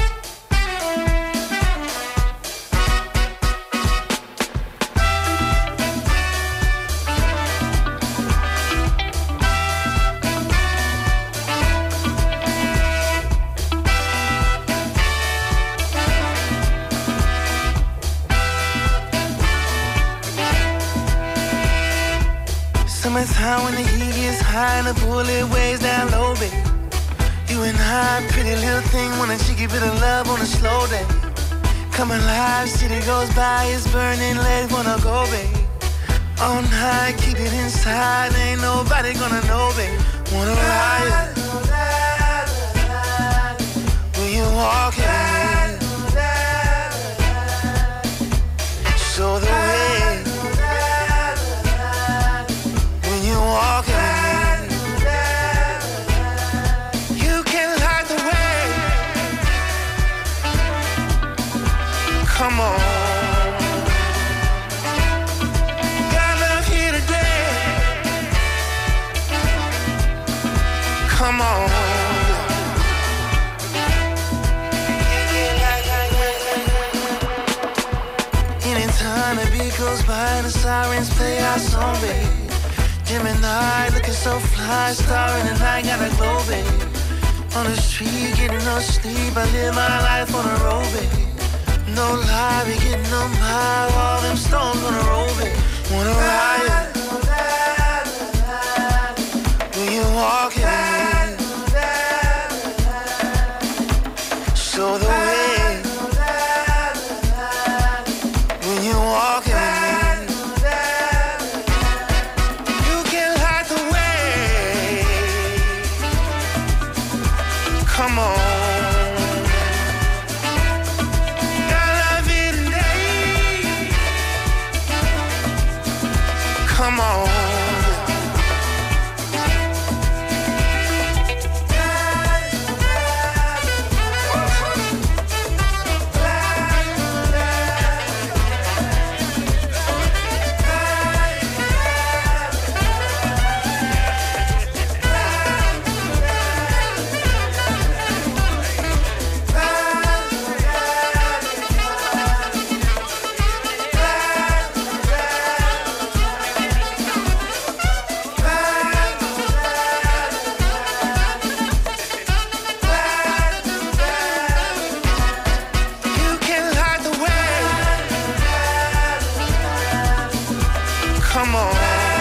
Summertime when the heat gets high and the bullet weighs down low, baby. You and I, pretty little thing, want a cheeky bit of love on a slow day. Come alive, city goes by, it's burning, legs wanna go, baby. All night, keep it inside, ain't nobody gonna know, baby. Wanna ride when you walking. Come on. Got love here today. Come on. Anytime the beat goes by and the sirens play our song, babe. Gemini looking so fly, star in the night, got a glow, babe. On the street, getting no sleep, I live my life on the road, babe. No lie, we getting no mile, all them stones on the road, babe. Wanna ride when you walking with me. Show the way when you walking with me. You can light the way. Come on. Come on. Come on.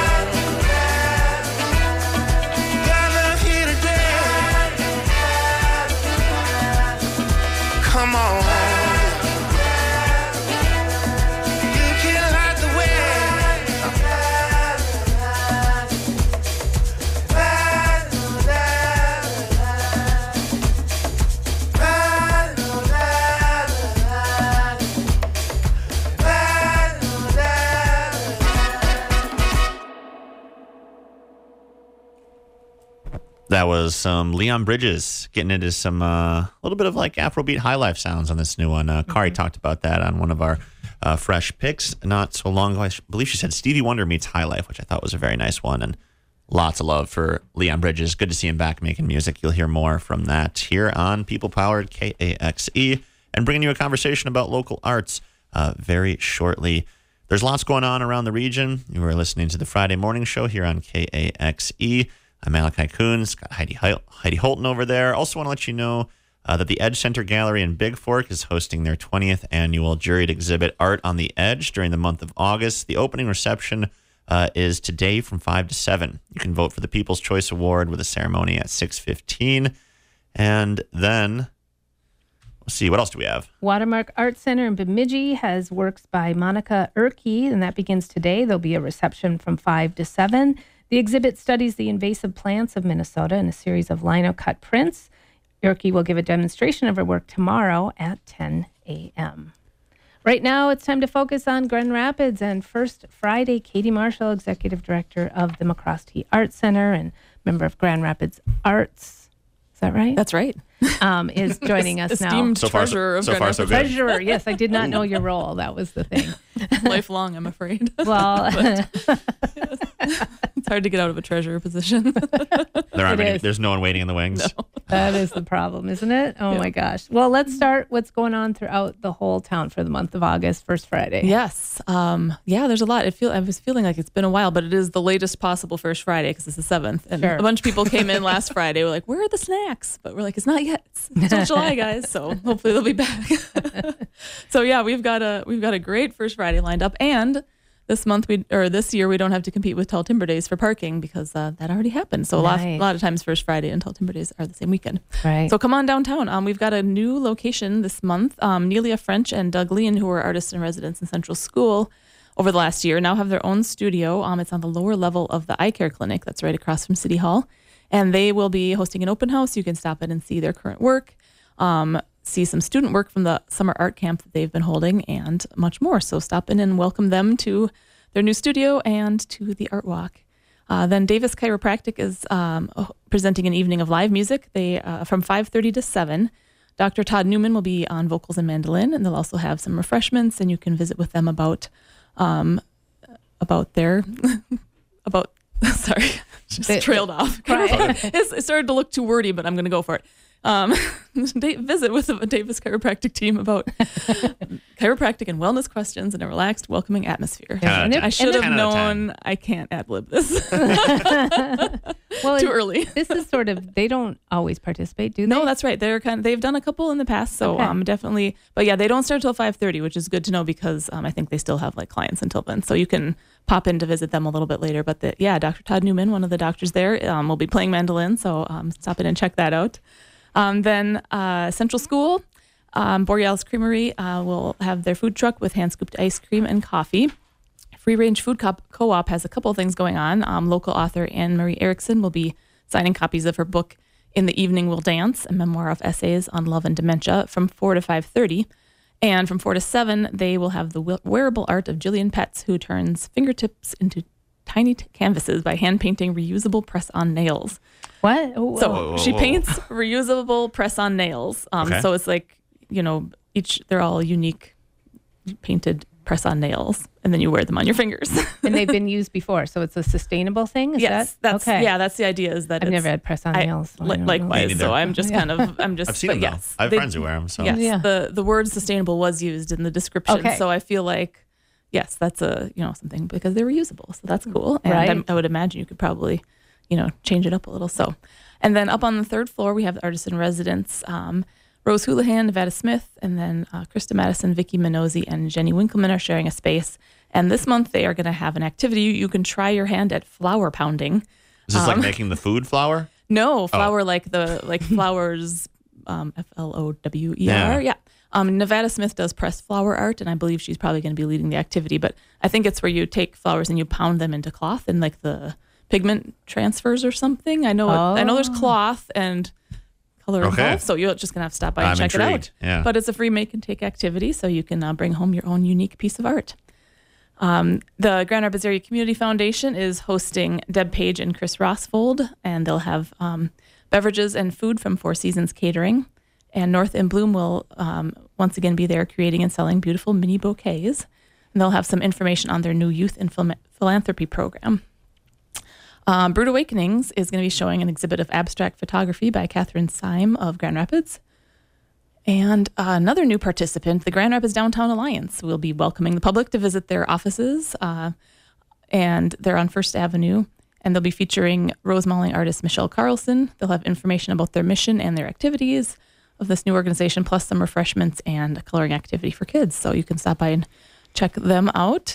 Got love here today. Come on. You can light the way. That was some Leon Bridges getting into some little bit of like Afrobeat high life sounds on this new one. Kari talked about that on one of our fresh picks not so long ago. I believe she said Stevie Wonder meets high life, which I thought was a very nice one, and lots of love for Leon Bridges. Good to see him back making music. You'll hear more from that here on People Powered KAXE, and bringing you a conversation about local arts very shortly. There's lots going on around the region. You are listening to the Friday morning show here on KAXE. I'm Malachi Coons, got Heidi Holton over there. Also want to let you know that the Edge Center Gallery in Big Fork is hosting their 20th annual juried exhibit, Art on the Edge, during the month of August. The opening reception is today from 5 to 7. You can vote for the People's Choice Award with a ceremony at 6:15. And then, let's see, what else do we have? Watermark Art Center in Bemidji has works by Monica Erke, and that begins today. There'll be a reception from 5 to 7. The exhibit studies the invasive plants of Minnesota in a series of lino-cut prints. Erke will give a demonstration of her work tomorrow at 10 a.m. Right now, it's time to focus on Grand Rapids. And First Friday, Katie Marshall, Executive Director of the McCroskey Art Center and member of Grand Rapids Arts. Is that right? That's right. Is joining us now. Esteemed treasurer of Grand Rapids. So good. Treasurer, yes. I did not know your role. That was the thing. Lifelong, I'm afraid. Well, it's hard to get out of a treasurer position. There's no one waiting in the wings. No. That is the problem, isn't it? Oh, my gosh. Well, let's start what's going on throughout the whole town for the month of August, First Friday. Yes. There's a lot. I was feeling like it's been a while, but it is the latest possible First Friday because it's the 7th. And a bunch of people came in last Friday. We're like, where are the snacks? But we're like, it's not yet. It's still July, guys. So hopefully they'll be back. So yeah, we've got a great First Friday lined up. And this year we don't have to compete with Tall Timber Days for parking because that already happened. So a lot of times First Friday and Tall Timber Days are the same weekend. Right. So come on downtown. We've got a new location this month. Nelia French and Doug Lean, who are artists in residence in Central School over the last year, now have their own studio. It's on the lower level of the Eye Care Clinic that's right across from City Hall. And they will be hosting an open house. You can stop in and see their current work, see some student work from the summer art camp that they've been holding, and much more. So stop in and welcome them to their new studio and to the art walk. Then Davis Chiropractic is presenting an evening of live music. They from 5:30 to 7. Dr. Todd Newman will be on vocals and mandolin, and they'll also have some refreshments, and you can visit with them about their sorry, just trailed off. Right. It started to look too wordy, but I'm going to go for it. Visit with the Davis Chiropractic team about chiropractic and wellness questions in a relaxed, welcoming atmosphere. I should have known I can't ad-lib this. Well, too early. This is sort of, they don't always participate, do they? No, that's right. They've done a couple in the past, so definitely. But yeah, they don't start till 5:30, which is good to know because I think they still have like clients until then. So you can pop in to visit them a little bit later. But Dr. Todd Newman, one of the doctors there, will be playing mandolin. So stop in and check that out. Then Central School, Borealis Creamery will have their food truck with hand-scooped ice cream and coffee. Free Range Food Co-op has a couple of things going on. Local author Anne Marie Erickson will be signing copies of her book In the Evening We'll Dance, a memoir of essays on love and dementia, from 4 to 5:30. And from 4 to 7, they will have the wearable art of Jillian Petz, who turns fingertips into tiny canvases by hand-painting reusable press-on nails. What? So she paints reusable press-on nails. So it's like, they're all unique painted press-on nails, and then you wear them on your fingers. And they've been used before, so it's a sustainable thing? That's okay. Yeah, that's the idea. Is that I've never had press-on nails. Likewise, so I'm just I've seen them. Yes, I have friends who wear them. So yes, the word sustainable was used in the description. So I feel like yes, that's something because they're reusable, so that's cool. And I would imagine you could probably change it up a little. So, and then up on the third floor we have the artist in residence. Rose Houlihan, Nevada Smith, and then Krista Madison, Vicky Minozzi, and Jenny Winkleman are sharing a space. And this month they are going to have an activity. You can try your hand at flour pounding. Is this like making the food flour? No, flour like flowers, FLOWER. Yeah. Nevada Smith does pressed flower art, and I believe she's probably going to be leading the activity. But I think it's where you take flowers and you pound them into cloth, and like the pigment transfers or something. I know there's cloth and color involved, so you're just going to have to stop by and check it out. Yeah. But it's a free make and take activity, so you can bring home your own unique piece of art. The Grand Rapids Area Community Foundation is hosting Deb Page and Chris Rossfold, and they'll have beverages and food from Four Seasons Catering. And North and Bloom will once again be there creating and selling beautiful mini bouquets. And they'll have some information on their new youth and philanthropy program. Brood Awakenings is going to be showing an exhibit of abstract photography by Catherine Syme of Grand Rapids. And another new participant, the Grand Rapids Downtown Alliance, will be welcoming the public to visit their offices. And they're on First Avenue. And they'll be featuring rose mauling artist Michelle Carlson. They'll have information about their mission and their activities of this new organization, plus some refreshments and a coloring activity for kids. So you can stop by and check them out.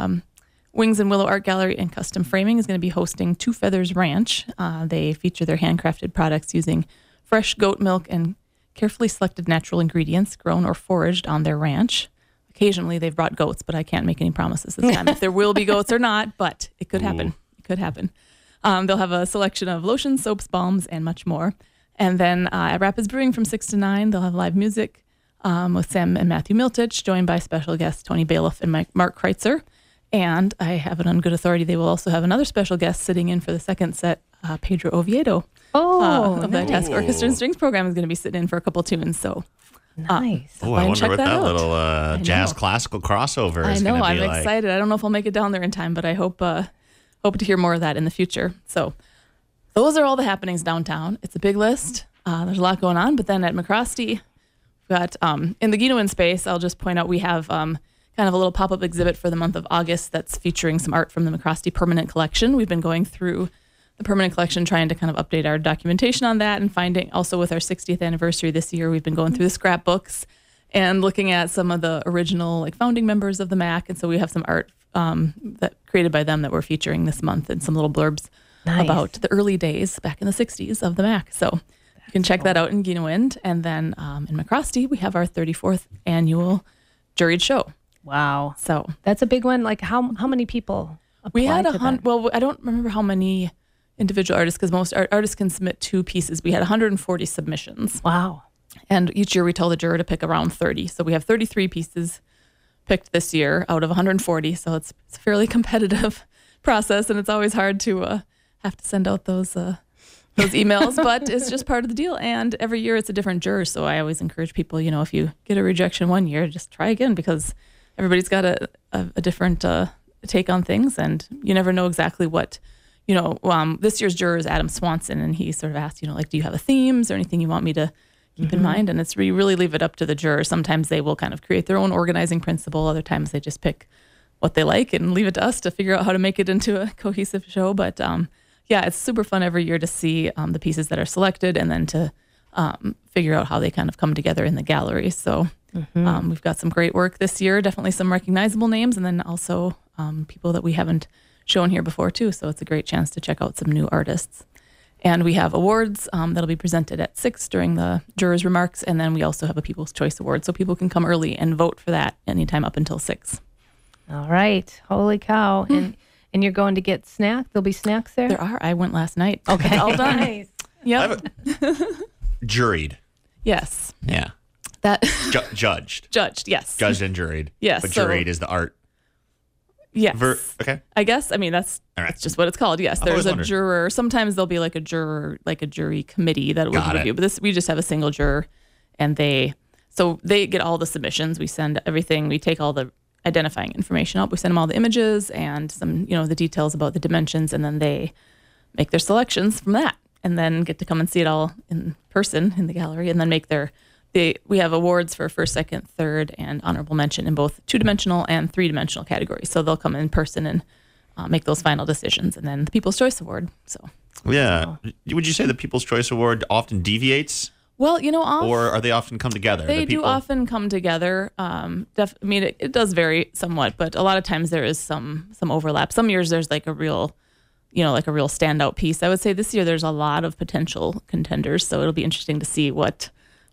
Wings and Willow Art Gallery and Custom Framing is going to be hosting Two Feathers Ranch. They feature their handcrafted products using fresh goat milk and carefully selected natural ingredients grown or foraged on their ranch. Occasionally they've brought goats, but I can't make any promises this time if there will be goats or not, but it could happen. It could happen. They'll have a selection of lotions, soaps, balms, and much more. And then at Rapids Brewing from 6 to 9, they'll have live music with Sam and Matthew Miltich, joined by special guests Tony Bailiff and Mark Kreitzer. And I have it on good authority, they will also have another special guest sitting in for the second set, Pedro Oviedo of the Task Orchestra and Strings program is going to be sitting in for a couple tunes. So nice. I wonder what that little jazz classical crossover is going to be like. I know, I'm excited. I don't know if I'll make it down there in time, but I hope to hear more of that in the future. So those are all the happenings downtown. It's a big list. There's a lot going on. But then at McCrosty, we've got in the Guinowin space, I'll just point out we have kind of a little pop-up exhibit for the month of August that's featuring some art from the McCrosty Permanent Collection. We've been going through the Permanent Collection, trying to kind of update our documentation on that, and finding also with our 60th anniversary this year, we've been going through the scrapbooks and looking at some of the original founding members of the MAC. And so we have some art that created by them that we're featuring this month, and some little blurbs about the early days back in the 60s of the MAC. So you can check that out in Guinowin. And then in McCrosty, we have our 34th annual juried show. Wow. So that's a big one. Like how many people applied? We had well, I don't remember how many individual artists, because most artists can submit 2 pieces. We had 140 submissions. Wow. And each year we tell the juror to pick around 30. So we have 33 pieces picked this year out of 140. So it's a fairly competitive process, and it's always hard to have to send out those those emails, but it's just part of the deal. And every year it's a different juror. So I always encourage people, if you get a rejection one year, just try again, because everybody's got a different take on things, and you never know exactly what, this year's juror is Adam Swanson, and he sort of asked, do you have a themes or anything you want me to keep in mind? And it's really leave it up to the jurors. Sometimes they will kind of create their own organizing principle. Other times they just pick what they like and leave it to us to figure out how to make it into a cohesive show. But it's super fun every year to see the pieces that are selected, and then to figure out how they kind of come together in the gallery. So we've got some great work this year, definitely some recognizable names, and then also people that we haven't shown here before too. So it's a great chance to check out some new artists. And we have awards that'll be presented at 6 during the jurors' remarks, and then we also have a People's Choice Award, so people can come early and vote for that anytime up until 6. All right. Holy cow. And you're going to get snacks? There'll be snacks there? There are. I went last night. Okay. It's all done. Nice. Yep. Juried. Yes. Yeah. That judged. Judged, yes. Judged and juried. Yes. But juried is the art. Yes. Okay. I guess. I mean, that's just what it's called. Yes. There's a juror. Sometimes there'll be like a jury committee that will review. But we just have a single juror, and they get all the submissions. We send everything. We take all the identifying information up. We send them all the images and some, the details about the dimensions, and then they make their selections from that, and then get to come and see it all in person in the gallery, and then make we have awards for first, second, third, and honorable mention in both 2-dimensional and 3-dimensional categories. So they'll come in person and make those final decisions, and then the People's Choice Award. So yeah, would you say the People's Choice Award often deviates? Well, or are they often come together? They do often come together. It does vary somewhat, but a lot of times there is some overlap. Some years there's like a real standout piece. I would say this year there's a lot of potential contenders, so it'll be interesting to see what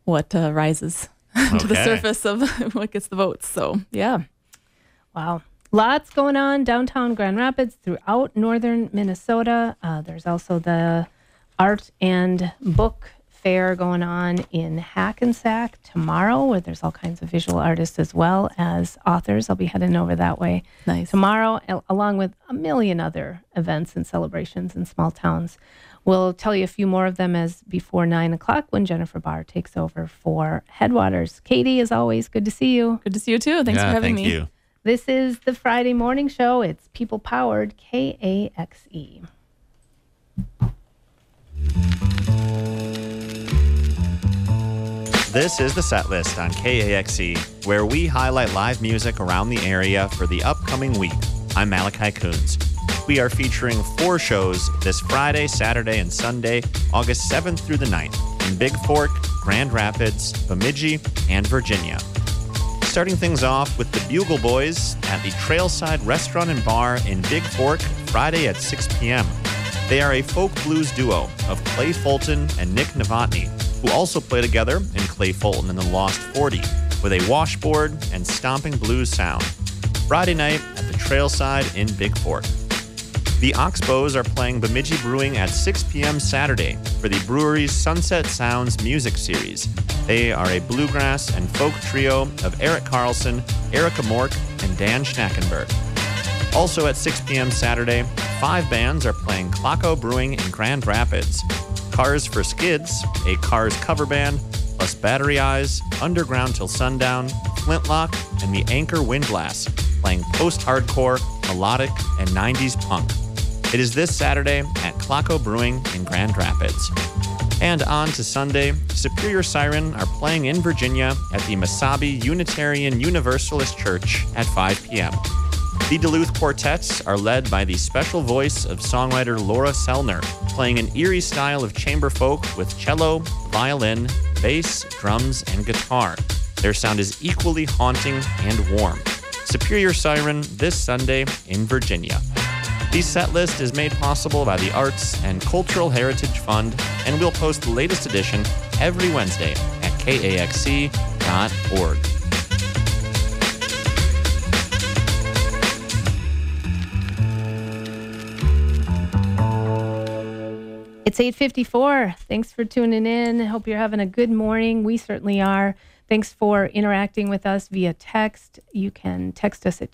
rises to the surface of what gets the votes. So yeah, wow, lots going on downtown Grand Rapids, throughout northern Minnesota. There's also the art and book fair going on in Hackensack tomorrow, where there's all kinds of visual artists as well as authors. I'll be heading over that way tomorrow, along with a million other events and celebrations in small towns. We'll tell you a few more of them as before 9 o'clock when Jennifer Barr takes over for Headwaters. Katie, as always, good to see you. Good to see you too. Thanks for having me. You. This is the Friday morning show. It's people powered KAXE. This is the set list on KAXE, where we highlight live music around the area for the upcoming week. I'm Malachi Coons. We are featuring 4 shows this Friday, Saturday, and Sunday, August 7th through the 9th, in Big Fork, Grand Rapids, Bemidji, and Virginia. Starting things off with the Bugle Boys at the Trailside Restaurant and Bar in Big Fork, Friday at 6 p.m. They are a folk blues duo of Clay Fulton and Nick Novotny, who also play together in Clay Fulton and the Lost 40, with a washboard and stomping blues sound. Friday night at the Trailside in Big Fork. The Oxbows are playing Bemidji Brewing at 6 p.m. Saturday for the brewery's Sunset Sounds music series. They are a bluegrass and folk trio of Eric Carlson, Erica Mork, and Dan Schnackenberg. Also at 6 p.m. Saturday, 5 bands are playing Klockow Brewing in Grand Rapids. Cars for Skids, a Cars cover band, plus Battery Eyes, Underground Till Sundown, Flintlock, and the Anchor Windlass, playing post-hardcore, melodic, and 90s punk. It is this Saturday at Klockow Brewing in Grand Rapids. And on to Sunday, Superior Siren are playing in Virginia at the Mesabi Unitarian Universalist Church at 5 p.m. The Duluth Quartets are led by the special voice of songwriter Laura Sellner, playing an eerie style of chamber folk with cello, violin, bass, drums, and guitar. Their sound is equally haunting and warm. Superior Siren this Sunday in Virginia. The set list is made possible by the Arts and Cultural Heritage Fund, and we'll post the latest edition every Wednesday at kaxe.org. It's 8:54. Thanks for tuning in. I hope you're having a good morning. We certainly are. Thanks for interacting with us via text. You can text us at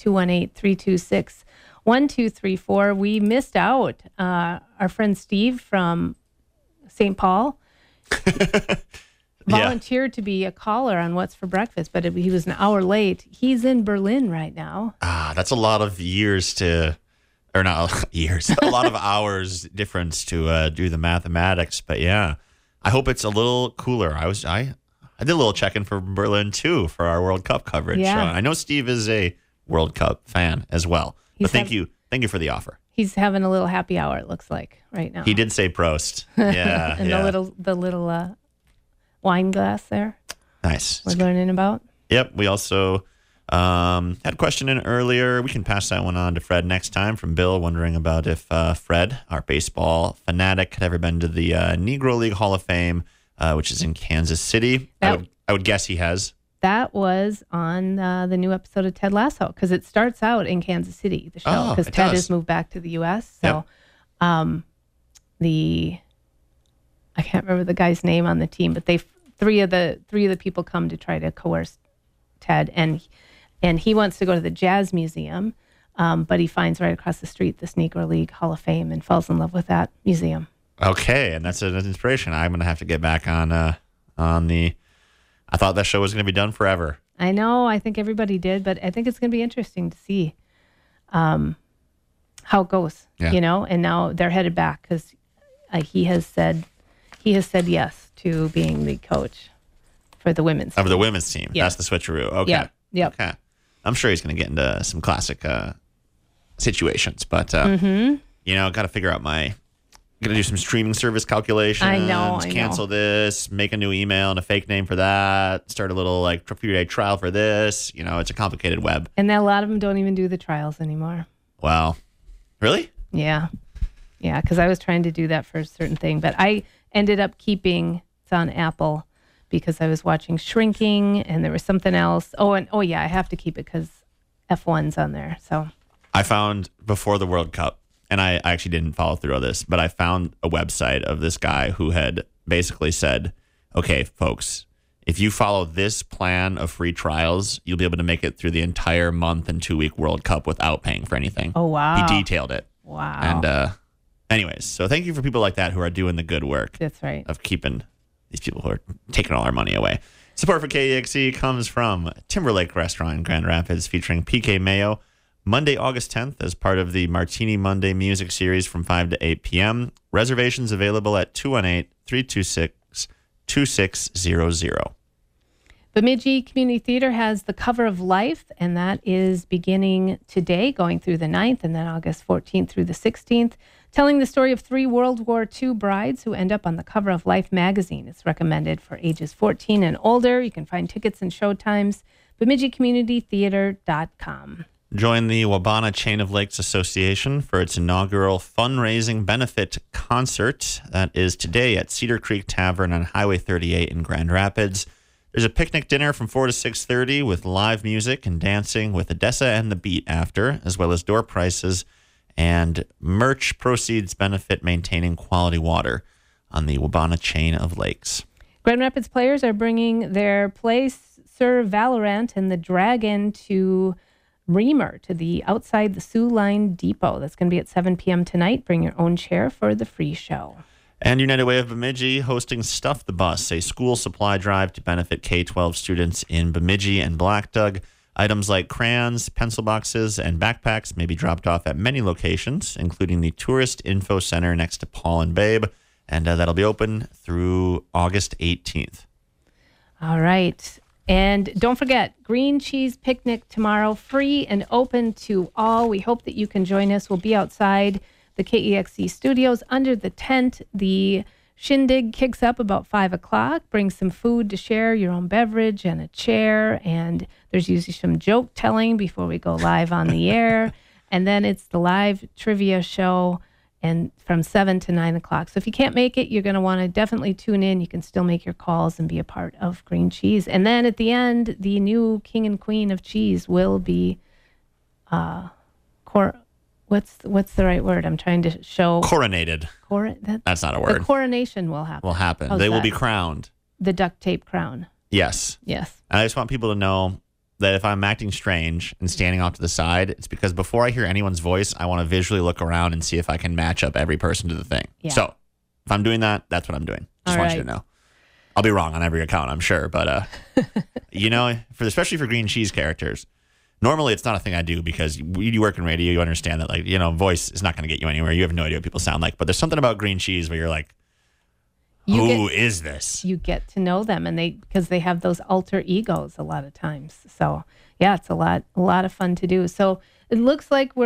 218-326-1234. We missed out. Our friend Steve from St. Paul. Volunteered to be a caller on What's for Breakfast, but he was an hour late. He's in Berlin right now. That's a lot of years a lot of hours difference to do the mathematics. But yeah, I hope it's a little cooler. I did a little check-in for Berlin too for our World Cup coverage. Yeah. I know Steve is a World Cup fan as well. But thank you for the offer. He's having a little happy hour, it looks like, right now. He did say Prost. Yeah. And the little wine glass there. Nice. We're learning about. Yep. We also had a question in earlier. We can pass that one on to Fred next time from Bill, wondering about if Fred, our baseball fanatic, had ever been to the Negro League Hall of Fame, which is in Kansas City. I would guess he has. That was on the new episode of Ted Lasso, because it starts out in Kansas City, the show, because Ted has moved back to the U.S. So I can't remember the guy's name on the team, but three of the people come to try to coerce Ted, and he wants to go to the Jazz Museum, but he finds right across the street this Negro League Hall of Fame and falls in love with that museum. Okay, and that's an inspiration. I'm going to have to get back on the. I thought that show was going to be done forever. I know. I think everybody did, but I think it's going to be interesting to see how it goes. Yeah. And now they're headed back because he has said yes to being the coach for the women's team. Of the women's team. Yeah. That's the switcheroo. Okay. Yep. Okay. I'm sure he's going to get into some classic situations, but got to figure out going to do some streaming service calculations. I know. Cancel this, make a new email and a fake name for that, start a little few day trial for this. It's a complicated web. And a lot of them don't even do the trials anymore. Wow. Really? Yeah. Yeah, because I was trying to do that for a certain thing, but I ended up keeping, it's on Apple, because I was watching Shrinking and there was something else. I have to keep it because F1's on there. So I found before the World Cup, and I actually didn't follow through on this, but I found a website of this guy who had basically said, okay, folks, if you follow this plan of free trials, you'll be able to make it through the entire month and 2-week World Cup without paying for anything. Oh, wow. He detailed it. Wow. And anyways, so thank you for people like that who are doing the good work. That's right. Of keeping these people who are taking all our money away. Support for KEXE comes from Timberlake Restaurant in Grand Rapids, featuring PK Mayo, Monday, August 10th, as part of the Martini Monday music series from 5 to 8 p.m. Reservations available at 218-326-2600. Bemidji Community Theater has The Cover of Life, and that is beginning today, going through the 9th, and then August 14th through the 16th, telling the story of 3 World War II brides who end up on the cover of Life magazine. It's recommended for ages 14 and older. You can find tickets and show times, BemidjiCommunityTheater.com. Join the Wabana Chain of Lakes Association for its inaugural fundraising benefit concert. That is today at Cedar Creek Tavern on Highway 38 in Grand Rapids. There's a picnic dinner from 4 to 6:30 with live music and dancing with Odessa and the Beat after, as well as door prices and merch. Proceeds benefit maintaining quality water on the Wabana Chain of Lakes. Grand Rapids players are bringing their Play Sir Valorant and the Dragon to Reamer, to the outside the Sioux Line Depot. That's going to be at 7 p.m. tonight. Bring your own chair for the free show. And United Way of Bemidji hosting Stuff the Bus, a school supply drive to benefit K-12 students in Bemidji and Blackdug. Items like crayons, pencil boxes, and backpacks may be dropped off at many locations, including the Tourist Info Center next to Paul and Babe. And that'll be open through August 18th. All right. And don't forget, Green Cheese Picnic tomorrow, free and open to all. We hope that you can join us. We'll be outside the KEXE studios under the tent. The shindig kicks up about 5 o'clock. Bring some food to share, your own beverage, and a chair. And there's usually some joke telling before we go live on the air. And then it's the live trivia show, and from 7 to 9 o'clock. So if you can't make it, you're going to want to definitely tune in. You can still make your calls and be a part of Green Cheese. And then at the end, the new King and Queen of Cheese will be, what's the right word? I'm trying to show. Coronated. That's not a word. The coronation will happen. They will be crowned. The duct tape crown. Yes. Yes. And I just want people to know that if I'm acting strange and standing off to the side, it's because before I hear anyone's voice, I want to visually look around and see if I can match up every person to the thing. Yeah. So If I'm doing that, that's what I'm doing. Just want you to know. I'll be wrong on every account, I'm sure. But, especially for green cheese characters, normally it's not a thing I do because you work in radio. You understand that, voice is not going to get you anywhere. You have no idea what people sound like. But there's something about green cheese where you're like, who is this? You get to know them, and because they have those alter egos a lot of times. So, yeah, it's a lot of fun to do. So it looks like we're